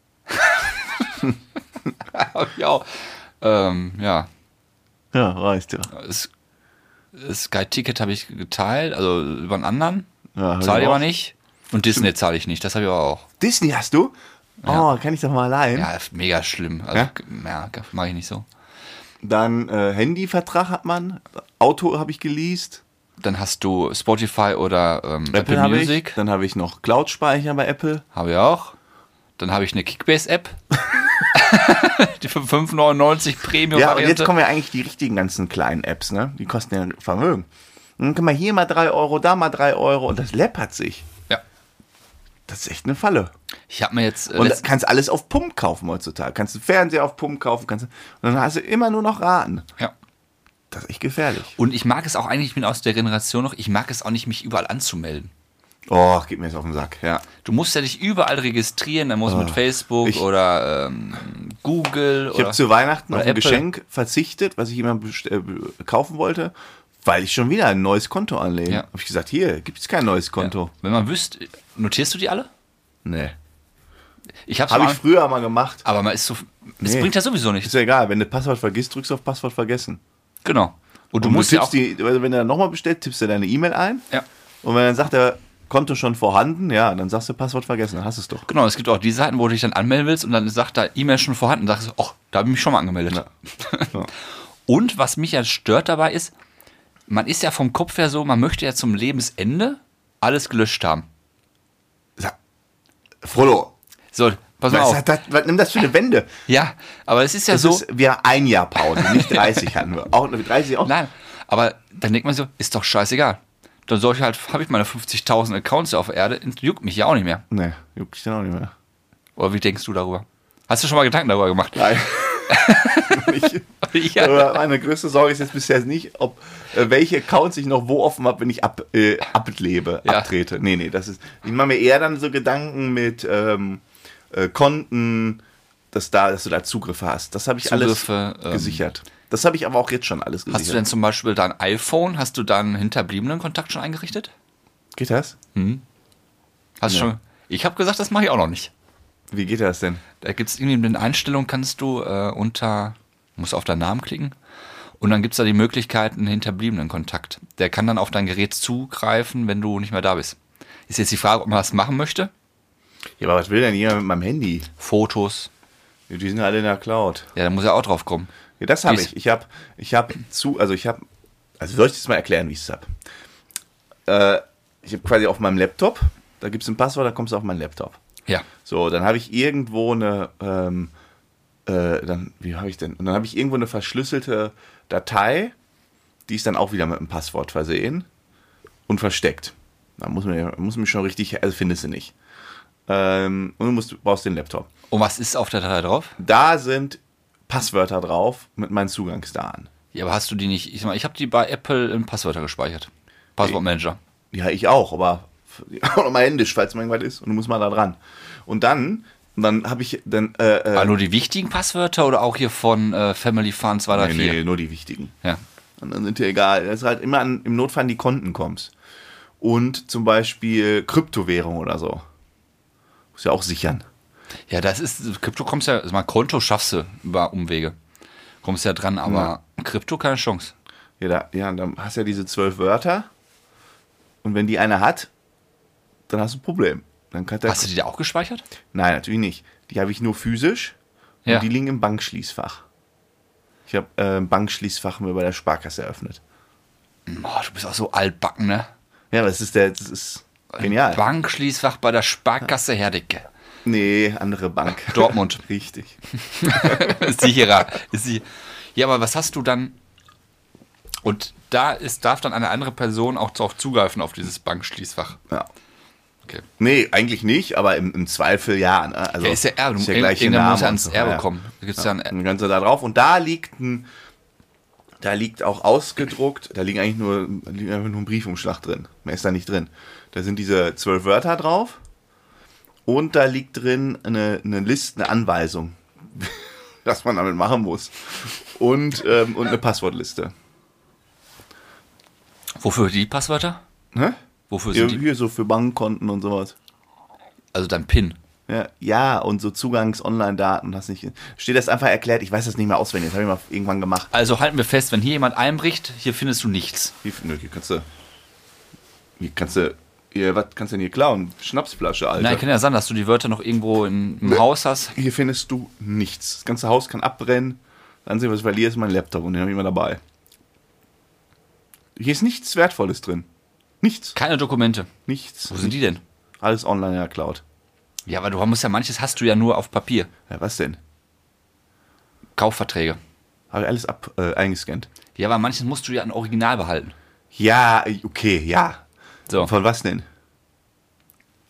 Hab ich auch. Ja. Ja, reicht ja. Sky Ticket habe ich geteilt, also über einen anderen. Ja, Zahle ich aber nicht. Und Disney zahle ich nicht, das habe ich aber auch. Disney hast du? Ja. Oh, kann ich doch mal allein. Ja, mega schlimm. Also, ja, mache ich nicht so. Dann Handyvertrag hat man. Auto habe ich geleast. Dann hast du Spotify oder Apple habe Music. ich. Dann habe ich noch Cloud-Speicher bei Apple. Habe ich auch. Dann habe ich eine Kickbase-App. Die für 5,99 Premium-Variante. Ja, und jetzt kommen ja eigentlich die richtigen ganzen kleinen Apps, ne? Die kosten ja Vermögen. Dann kann man hier mal 3 Euro, da mal 3 Euro und das läppert sich. Ja. Das ist echt eine Falle. Ich habe mir jetzt... Und kannst alles auf Pump kaufen heutzutage. Kannst du Fernseher auf Pump kaufen. Und dann hast du immer nur noch Raten. Ja. Das ist echt gefährlich. Und ich mag es auch eigentlich, ich bin aus der Generation noch, ich mag es auch nicht, mich überall anzumelden. Oh, geht mir jetzt auf den Sack, ja. Du musst ja dich überall registrieren, dann musst du mit Facebook oder Google Ich habe zu Weihnachten auf ein Apple. Geschenk verzichtet, was ich immer kaufen wollte, weil ich schon wieder ein neues Konto anlege. Ja. Habe ich gesagt, hier gibt es kein neues Konto. Ja. Wenn man wüsste, notierst du die alle? Nee. Ich hab's Habe mal, ich früher mal gemacht. aber man ist so, es Nee. bringt ja sowieso nichts. Ist ja egal, wenn du Passwort vergisst, drückst du auf Passwort vergessen. Genau. Und du Und musst ja auch, also wenn du dann nochmal bestellst, tippst du deine E-Mail ein. ja, Und wenn dann sagt der Konto schon vorhanden, ja, dann sagst du Passwort vergessen, dann hast du es doch. genau, es gibt auch die Seiten, wo du dich dann anmelden willst und dann sagt da E-Mail schon vorhanden, dann sagst du, da habe ich mich schon mal angemeldet. Ja. Ja. Und was mich ja stört dabei ist, man ist ja vom Kopf her so, man möchte ja zum Lebensende alles gelöscht haben. Frodo, So, pass mal auf. was nimm das für eine Wende? Ja, aber es ist ja Das so, ist, wir haben ein Jahr Pause, nicht 30 hatten wir. Auch 30 auch? nein, aber dann denkt man so, ist doch scheißegal. Dann soll ich halt, habe ich meine 50.000 Accounts auf der Erde, juckt mich ja auch nicht mehr. Nee, juckt dich dann auch nicht mehr. Oder wie denkst du darüber? Hast du schon mal Gedanken darüber gemacht? Nein. Ja. Aber meine größte Sorge ist jetzt bisher nicht, ob welche Accounts ich noch wo offen habe, wenn ich ablebe, Ja. abtrete. Nee, das ist. Ich mache mir eher dann so Gedanken mit Konten, dass du da Zugriff hast. Das habe ich Zugriffe, alles gesichert. Das habe ich aber auch jetzt schon alles gesichert. Hast du denn zum Beispiel dein iPhone, hast du deinen hinterbliebenen Kontakt schon eingerichtet? Geht das? Hast du Ja. schon? Ich habe gesagt, das mache ich auch noch nicht. Wie geht das denn? Da gibt es irgendwie in den Einstellungen, kannst du musst auf deinen Namen klicken und dann gibt es da die Möglichkeit, einen hinterbliebenen Kontakt. Der kann dann auf dein Gerät zugreifen, wenn du nicht mehr da bist. Ist jetzt die Frage, ob man das machen möchte? Ja, aber was will denn jemand mit meinem Handy? Fotos. Die sind alle in der Cloud. Ja, da muss er auch drauf kommen. Ja, das habe Wie ich. Also soll ich das mal erklären, wie ich es habe? Ich habe quasi auf meinem Laptop, da gibt es ein Passwort, da kommst du auf meinen Laptop. Ja. So, dann habe ich irgendwo eine, wie habe ich denn? Und dann habe ich irgendwo eine verschlüsselte Datei, die ist dann auch wieder mit einem Passwort versehen und versteckt. Da muss man schon richtig, also findest du nicht. Und du brauchst den Laptop. Und was ist auf der Datei drauf? Da sind Passwörter drauf mit meinen Zugangsdaten. Ja, aber hast du die nicht? Ich habe die bei Apple in Passwörter gespeichert. Passwortmanager. Ja, ich auch, aber auch nochmal händisch, falls mal irgendwas ist. Und du musst mal da dran. Und dann habe ich dann. Aber nur die wichtigen Passwörter oder auch hier von Family Fun 234? Nee, nur die wichtigen. Ja. Und dann sind dir egal. Das ist halt immer im Notfall an die Konten kommst. Und zum Beispiel Kryptowährung oder so. Muss ja auch sichern. Ja, das ist, Krypto kommst ja, also mal Konto schaffst du über Umwege. Kommst ja dran, aber Krypto keine Chance. Ja, dann hast du ja diese 12 Wörter. Und wenn die einer hat, dann hast du ein Problem. Dann kann Hast du die da auch gespeichert? Nein, natürlich nicht. Die habe ich nur physisch. Ja. Und die liegen im Bankschließfach. Ich habe ein Bankschließfach mir bei der Sparkasse eröffnet. Oh, du bist auch so altbacken, ne? Ja, das ist genial. Bankschließfach bei der Sparkasse Herdecke. Nee, andere Bank. Dortmund. Richtig. Sicherer. Ja, aber was hast du dann? Und darf dann eine andere Person auch darauf zugreifen, auf dieses Bankschließfach. Ja. Okay. Nee, eigentlich nicht, aber im Zweifel ja. Ne? Also, Ja, ist ja Erbe. ist ja gleich Irgendwann muss Name er und ans so. Erbe Ja. kommen. Da gibt's Dann kannst du da drauf. Und da liegt auch ausgedruckt, da liegt einfach nur ein Briefumschlag drin. Mehr ist da nicht drin. Da sind diese 12 Wörter drauf. Und da liegt drin eine Liste, eine Anweisung, was man damit machen muss. Und eine Passwortliste. Wofür die Passwörter? Hä? Wofür sind die? Hier so für Bankkonten und sowas. Also dein PIN. Ja, und so Zugangs-Online-Daten, hast nicht. Steht das einfach erklärt, ich weiß das nicht mehr auswendig, das habe ich mal irgendwann gemacht. Also halten wir fest, wenn hier jemand einbricht, hier findest du nichts. Hier kannst du, was kannst du denn hier klauen? Schnapsflasche, Alter. Nein, kann ja sein, dass du die Wörter noch irgendwo im Haus hast. Hier findest du nichts. Das ganze Haus kann abbrennen. Dann sehen wir, was ich verliere, ist mein Laptop und den habe ich immer dabei. Hier ist nichts Wertvolles drin. Nichts. Keine Dokumente. Nichts. Wo sind die denn? Alles online in der Cloud. Ja, aber du musst ja, manches hast du ja nur auf Papier. Ja, was denn? Kaufverträge. Habe ich alles eingescannt. Ja, aber manches musst du ja ein Original behalten. Ja, okay, ja. So. Von was denn?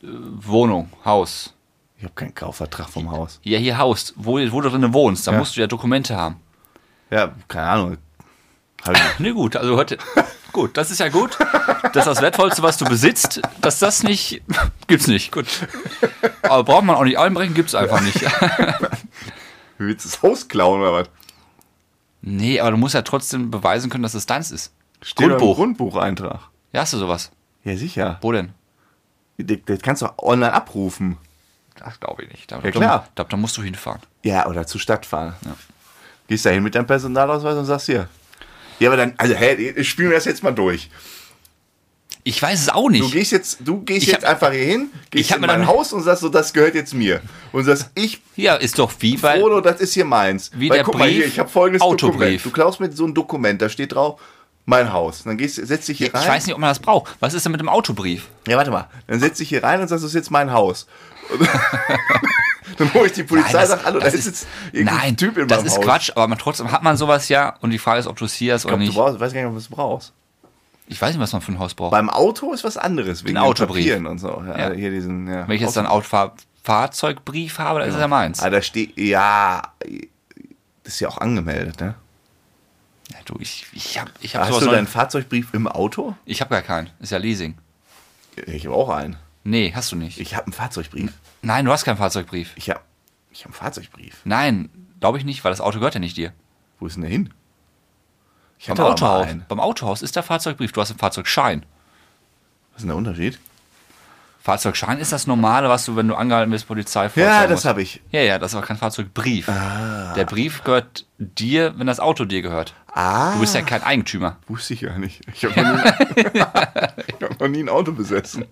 Wohnung, Haus. Ich habe keinen Kaufvertrag vom Haus. Ja, hier Haus, wo du drin wohnst, da Ja. musst du ja Dokumente haben. Ja, keine Ahnung. Hab ich- Ne, gut, also heute. Gut, das ist ja gut. Das ist das Wertvollste, was du besitzt. Dass das nicht. Gibt's nicht. Gut. Aber braucht man auch nicht einbrechen, gibt's einfach nicht. Willst du das Haus klauen oder was? Nee, aber du musst ja trotzdem beweisen können, dass es deins ist. Steht da im Grundbuch. Grundbucheintrag. Ja, hast du sowas? Ja, sicher. Wo denn? Das kannst du online abrufen. Das glaube ich nicht. Da, Ja, klar. Da musst du hinfahren. Ja, oder zur Stadt fahren. Ja. Gehst da hin mit deinem Personalausweis und sagst hier. Ja, aber dann, also, spielen wir das jetzt mal durch. Ich weiß es auch nicht. Du gehst Ich jetzt hab- einfach hier hin, ich gehst hab in mir mein dann- Haus und sagst so, das gehört jetzt mir. Und sagst, ich, Ja, ist doch wie bei. Frodo, das ist hier meins. Wie Weil, der guck mal hier, Brief, ich habe folgendes Autobrief. Dokument. Du klaust mir so ein Dokument, da steht drauf, mein Haus. Dann setzt dich hier rein. Ich weiß nicht, ob man das braucht. Was ist denn mit dem Autobrief? Ja, warte mal. Dann setz dich hier rein und sagst, das ist jetzt mein Haus. Und dann hole ich die Polizei Nein, und sag, hallo, da ist jetzt irgendein Nein, Typ in das meinem ist Haus. Quatsch, aber trotzdem hat man sowas ja und die Frage ist, ob du es hier hast oder Ich nicht. weiß gar nicht, was du brauchst. Ich weiß nicht, was man für ein Haus braucht. Beim Auto ist was anderes, wegen Den den Autobrief. Papieren und so. Ja, Ja. Hier diesen, ja. Wenn ich jetzt dann einen Fahrzeugbrief habe, dann ist es ja meins. Ah, da steht, ja, das ist ja auch angemeldet, ne? Ja, du, ich hab Hast sowas du noch- deinen Fahrzeugbrief im Auto? Ich habe gar keinen. Ist ja Leasing. Ich habe auch einen. Nee, hast du nicht. Ich habe einen Fahrzeugbrief. Nein, du hast keinen Fahrzeugbrief. Ich hab einen Fahrzeugbrief. Nein, glaube ich nicht, weil das Auto gehört ja nicht dir. Wo ist denn der hin? Ich Beim hatte aber mal Autohaus. einen. Beim Autohaus ist der Fahrzeugbrief. Du hast einen Fahrzeugschein. Was ist denn der Unterschied? Fahrzeugschein ist das Normale, was du, wenn du angehalten wirst, Polizei Ja, vorzeigen das musst. habe ich. Ja, das ist aber kein Fahrzeugbrief. Der Brief gehört dir, wenn das Auto dir gehört. Du bist ja kein Eigentümer. Wusste ich ja nicht. Ich habe hab noch nie ein Auto besessen.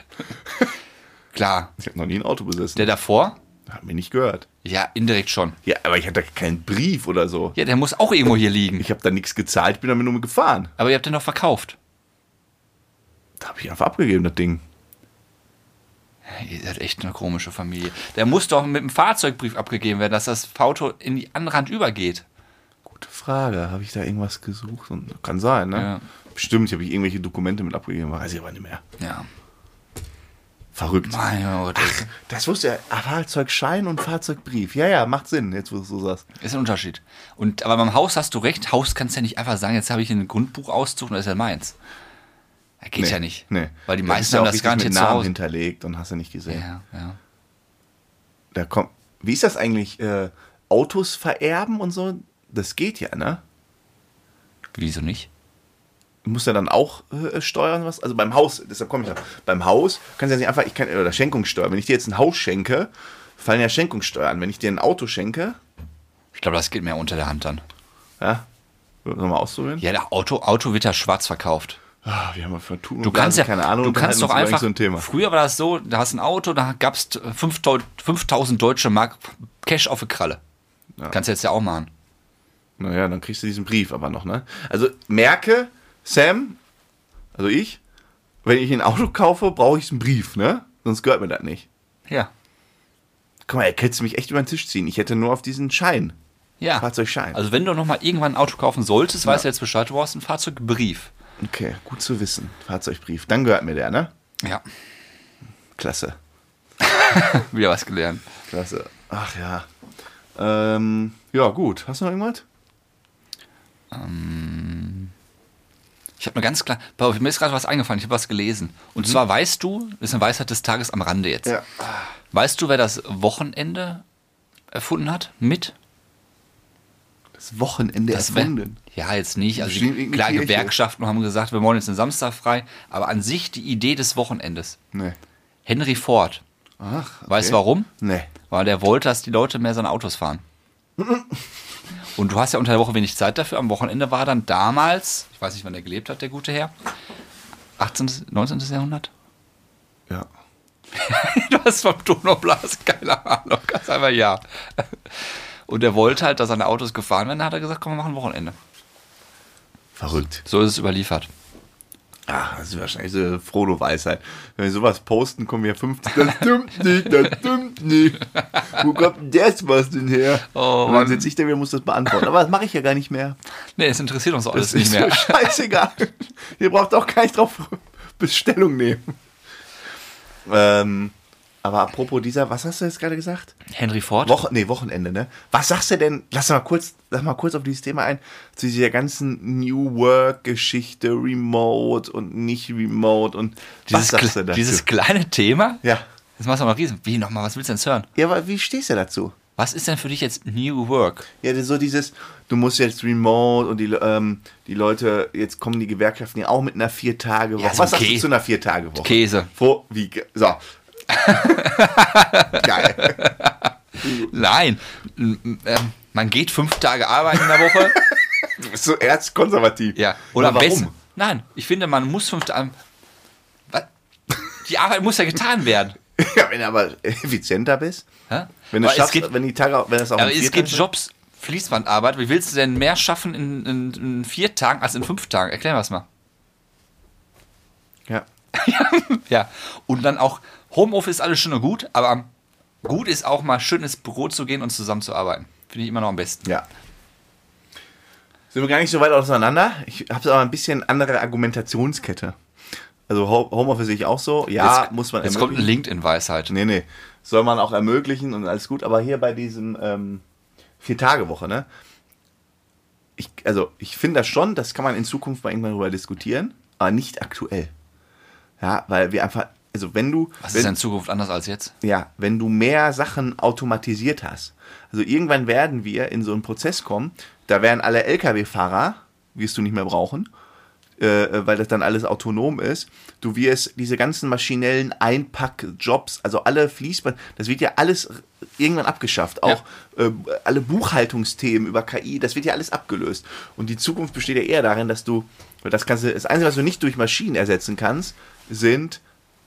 Klar. Ich habe noch nie ein Auto besessen. Der davor? Hat mir nicht gehört. Ja, indirekt schon. Ja, aber ich hatte keinen Brief oder so. Ja, der muss auch irgendwo hier liegen. Ich habe da nichts gezahlt, ich bin damit nur gefahren. Aber ihr habt den doch verkauft. Da habe ich einfach abgegeben, das Ding. Ihr seid echt eine komische Familie. Der muss doch mit dem Fahrzeugbrief abgegeben werden, dass das Auto in die andere Hand übergeht. Gute Frage. Habe ich da irgendwas gesucht? Und kann sein, ne? Ja. Bestimmt, habe ich irgendwelche Dokumente mit abgegeben, weiß ich aber nicht mehr. Ja. Verrückt. Mein Gott, das Das wusste er. Ah, Fahrzeugschein und Fahrzeugbrief. Ja, ja, macht Sinn, jetzt wo du so sagst. ist ein Unterschied. Aber beim Haus hast du recht. Haus kannst du ja nicht einfach sagen, jetzt habe ich einen Grundbuchauszug und das ist ja meins. Das geht ja nicht. Nee. Weil die Da meisten ist ja haben auch das richtig garantiert mit zu Namen Hause. hinterlegt und hast du nicht gesehen. Ja, ja. Da kommt. Wie ist das eigentlich? Autos vererben und so? Das geht ja, ne? Wieso nicht? Du musst ja dann auch steuern, was? Also beim Haus, deshalb komme ich da. Beim Haus kannst du ja nicht einfach, oder Schenkungssteuer. Wenn ich dir jetzt ein Haus schenke, fallen ja Schenkungssteuern an. Wenn ich dir ein Auto schenke, Ich glaube, das geht mehr unter der Hand dann. ja, sollen wir mal ausprobieren? Ja, der Auto wird ja schwarz verkauft. Ah, wir haben ja für Tun Du und kannst ja, Blasen keine Ahnung. du kannst doch einfach, so ein Thema. früher war das so, da hast du ein Auto, da gab es 5000 deutsche Mark Cash auf die Kralle. Kannst du jetzt ja auch machen. Naja, dann kriegst du diesen Brief aber noch, ne? Also merke, Sam, also ich, wenn ich ein Auto kaufe, brauche ich einen Brief, ne? Sonst gehört mir das nicht. Ja. Guck mal, er könnte mich echt über den Tisch ziehen. Ich hätte nur auf diesen Schein. Ja. Fahrzeugschein. Also wenn du noch mal irgendwann ein Auto kaufen solltest, weißt du jetzt Bescheid, du brauchst einen Fahrzeugbrief. Okay, gut zu wissen. Fahrzeugbrief. Dann gehört mir der, ne? Ja. Klasse. Wieder was gelernt. Klasse. Ach ja. Ja, gut. Hast du noch irgendwas? Ich habe mir ganz klar, mir ist gerade was eingefallen, ich habe was gelesen. Und zwar weißt du, das ist eine Weisheit des Tages am Rande jetzt. Ja. Weißt du, wer das Wochenende erfunden hat? Das Wochenende Das erfunden. Ja, jetzt nicht. Also Bestimmt irgendeine klar, Kirche. Gewerkschaften haben gesagt, wir wollen jetzt einen Samstag frei. Aber an sich die Idee des Wochenendes. Nee. Henry Ford. Ach, okay. Weißt du warum? Nee. Weil der wollte, dass die Leute mehr seine Autos fahren. Und du hast ja unter der Woche wenig Zeit dafür. Am Wochenende war dann damals, ich weiß nicht, wann der gelebt hat, der gute Herr, 18., 19. Jahrhundert? Ja. Du hast vom Ton noch Blase, keine Ahnung, ganz einfach ja. Und er wollte halt, dass seine Autos gefahren werden, da hat er gesagt, komm, wir machen Wochenende. Verrückt. So ist es überliefert. Ah, das ist wahrscheinlich so Frodo-Weisheit. Wenn wir sowas posten, kommen ja 50. Das stimmt nicht, das stimmt nicht. Wo kommt denn das was denn her? Oh, und dann sitze ich da wieder und muss das beantworten. Aber das mache ich ja gar nicht mehr. Nee, es interessiert uns alles Das nicht ist mehr. mir scheißegal. Ihr braucht auch gar nicht drauf Bestellung nehmen. Aber apropos was hast du jetzt gerade gesagt? Henry Ford? Wochenende, ne? Was sagst du denn, lass mal kurz auf dieses Thema ein, zu dieser ganzen New Work-Geschichte, Remote und nicht Remote und was sagst du dazu? Dieses kleine Thema? Ja. Das machst du mal riesen. Wie nochmal, was willst du denn hören? Ja, aber wie stehst du dazu? Was ist denn für dich jetzt New Work? Ja, so dieses, du musst jetzt remote und die Leute, jetzt kommen die Gewerkschaften ja auch mit einer 4-Tage-Woche. Ja, so was sagst du zu einer 4-Tage-Woche? Käse. So. Geil. Nein, man geht 5 Tage arbeiten in der Woche. Du bist so erzkonservativ. Ja. Oder warum? besser. Nein, ich finde, man muss 5 Tage. Die Arbeit muss ja getan werden. Ja, wenn du aber effizienter bist. Hä? Wenn du Aber schaffst, wenn das auch aber in 4 es gibt Tagen Jobs, Fließbandarbeit. Wie willst du denn mehr schaffen in 4 Tagen als in 5 Tagen? Erklär mir das mal. Ja. Ja. Und dann auch Homeoffice ist alles schön und gut, aber gut ist auch mal schön ins Büro zu gehen und zusammenzuarbeiten. Finde ich immer noch am besten. Ja. Sind wir gar nicht so weit auseinander. Ich habe aber ein bisschen andere Argumentationskette. Also Homeoffice sehe ich auch so. Ja, jetzt, muss man jetzt kommt eine LinkedIn-Weisheit. Nee. Soll man auch ermöglichen und alles gut. Aber hier bei diesem 4-Tage-Woche, ne? Ich finde das schon, das kann man in Zukunft mal irgendwann drüber diskutieren, aber nicht aktuell. Ja, weil wir einfach, also Was ist in Zukunft anders als jetzt? Ja, wenn du mehr Sachen automatisiert hast. Also irgendwann werden wir in so einen Prozess kommen, da werden alle LKW-Fahrer, wirst du nicht mehr brauchen, weil das dann alles autonom ist. Du wirst diese ganzen maschinellen Einpackjobs, also alle Fließband, das wird ja alles irgendwann abgeschafft. Auch alle Buchhaltungsthemen über KI, das wird ja alles abgelöst. Und die Zukunft besteht ja eher darin, dass du, das Einzige, was du nicht durch Maschinen ersetzen kannst, sind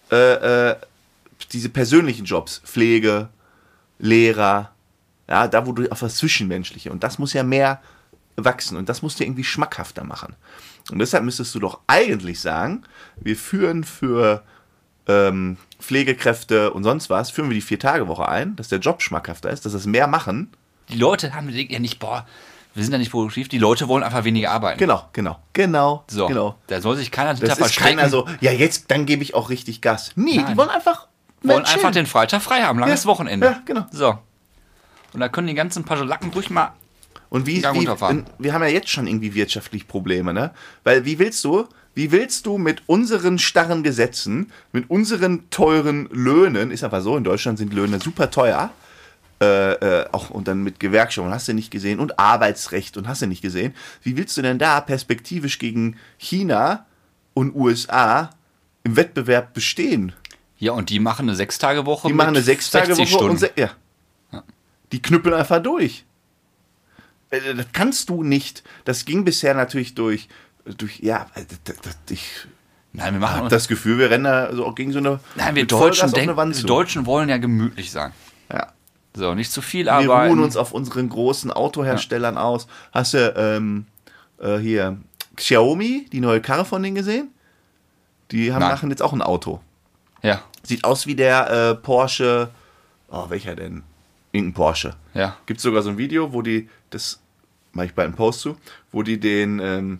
diese persönlichen Jobs, Pflege, Lehrer, ja, da wo du auf das Zwischenmenschliche, und das muss ja mehr wachsen und das musst du irgendwie schmackhafter machen. Und deshalb müsstest du doch eigentlich sagen, wir führen für Pflegekräfte und sonst was, führen wir die 4-Tage-Woche ein, dass der Job schmackhafter ist, dass das mehr machen. Die Leute haben ja nicht, wir sind ja nicht produktiv, die Leute wollen einfach weniger arbeiten. Genau. So, da soll sich keiner hinter Das ist verstecken. keiner so, ja jetzt, dann gebe ich auch richtig Gas. Nee, Nein. die wollen einfach den Freitag frei haben, langes Wochenende. Ja, genau. So. Und da können die ganzen Pajolacken ruhig mal und wir haben ja jetzt schon irgendwie wirtschaftlich Probleme, ne? Weil wie willst du mit unseren starren Gesetzen, mit unseren teuren Löhnen, ist einfach so, in Deutschland sind Löhne super teuer, auch und dann mit Gewerkschaften, hast du nicht gesehen, und Arbeitsrecht und hast du nicht gesehen, wie willst du denn da perspektivisch gegen China und USA im Wettbewerb bestehen? Ja, und die machen eine 6-Tage-Woche. Die machen eine 6-Tage-Woche und die knüppeln einfach durch. Das kannst du nicht. Das ging bisher natürlich durch Nein, wir machen das Gefühl, wir rennen da so gegen so eine. Nein, wir Deutschen wollen ja gemütlich sein. Ja. So, nicht zu viel Wir arbeiten. ruhen uns auf unseren großen Autoherstellern aus. Hast du hier Xiaomi, die neue Karre von denen gesehen? Die machen jetzt auch ein Auto. Ja. Sieht aus wie der Porsche. Oh, welcher denn? Irgendein Porsche. Ja. Gibt es sogar so ein Video, wo die, das mache ich bei einem Post zu, wo die den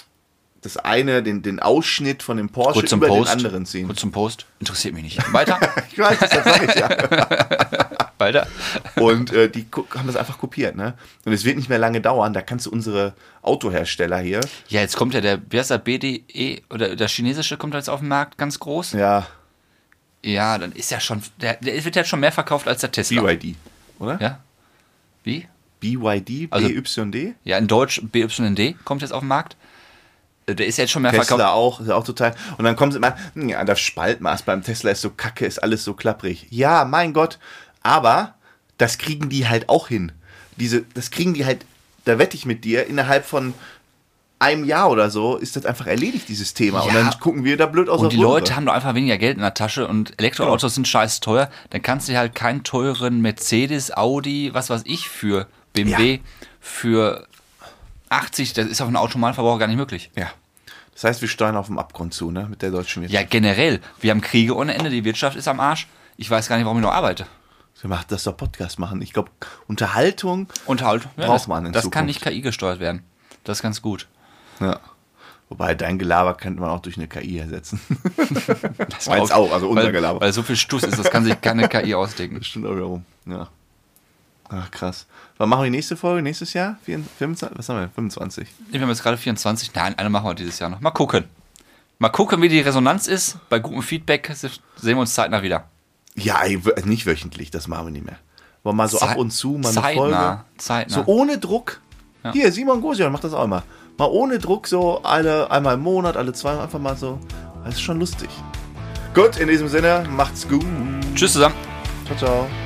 Ausschnitt von dem Porsche über den anderen ziehen. Kurz zum Post. Interessiert mich nicht. Weiter. Ich weiß, das sage ich ja. Weiter. Und die haben das einfach kopiert, ne? Und es wird nicht mehr lange dauern, da kannst du unsere Autohersteller hier. Ja, jetzt kommt ja wie heißt der BDE, oder der chinesische kommt jetzt auf den Markt, ganz groß. Ja. Ja, dann ist ja schon, der wird ja schon mehr verkauft als der Tesla. BYD, oder? Ja. Wie? BYD, Also, BYD? Ja, in Deutsch BYD kommt jetzt auf den Markt. Der ist jetzt schon mehr Tesla verkauft. auch, ist auch total. Und dann kommen sie immer, ja, das Spaltmaß beim Tesla ist so kacke, ist alles so klapprig. Ja, mein Gott. Aber das kriegen die halt auch hin. Das kriegen die halt, da wette ich mit dir, innerhalb von einem Jahr oder so ist das einfach erledigt, dieses Thema. Ja. Und dann gucken wir da blöd aus. Und die Leute haben doch einfach weniger Geld in der Tasche und Elektroautos sind scheiß teuer. Dann kannst du dir halt keinen teuren Mercedes, Audi, was weiß ich, für BMW, für 80, das ist auf einen Automalverbraucher gar nicht möglich. Ja. Das heißt, wir steuern auf dem Abgrund zu, ne, mit der deutschen Wirtschaft. Ja, generell. Wir haben Kriege ohne Ende, die Wirtschaft ist am Arsch. Ich weiß gar nicht, warum ich noch arbeite. Wir machen das doch Podcast machen. Ich glaube, Unterhaltung ja, braucht man in das Zukunft. kann nicht KI gesteuert werden. Das ist ganz gut. Ja. Wobei, dein Gelaber könnte man auch durch eine KI ersetzen. Das Meins auch, also unser Gelaber. Weil so viel Stuss ist, das kann sich keine KI ausdenken. Das stimmt auch wiederum, ja. Ach, krass. Wann machen wir die nächste Folge? Nächstes Jahr? 25? Was haben wir? 25? Wir haben jetzt gerade 24. Nein, eine machen wir dieses Jahr noch. Mal gucken. Mal gucken, wie die Resonanz ist. Bei gutem Feedback sehen wir uns zeitnah wieder. Ja, nicht wöchentlich, das machen wir nicht mehr. Aber mal so ab und zu, mal eine Folge. Zeitnah. So ohne Druck. Ja. Hier, Simon Gosion macht das auch immer. Mal ohne Druck, so einmal im Monat, alle 2 Mal, einfach mal so. Das ist schon lustig. Gut, in diesem Sinne, macht's gut. Tschüss zusammen. Ciao, ciao.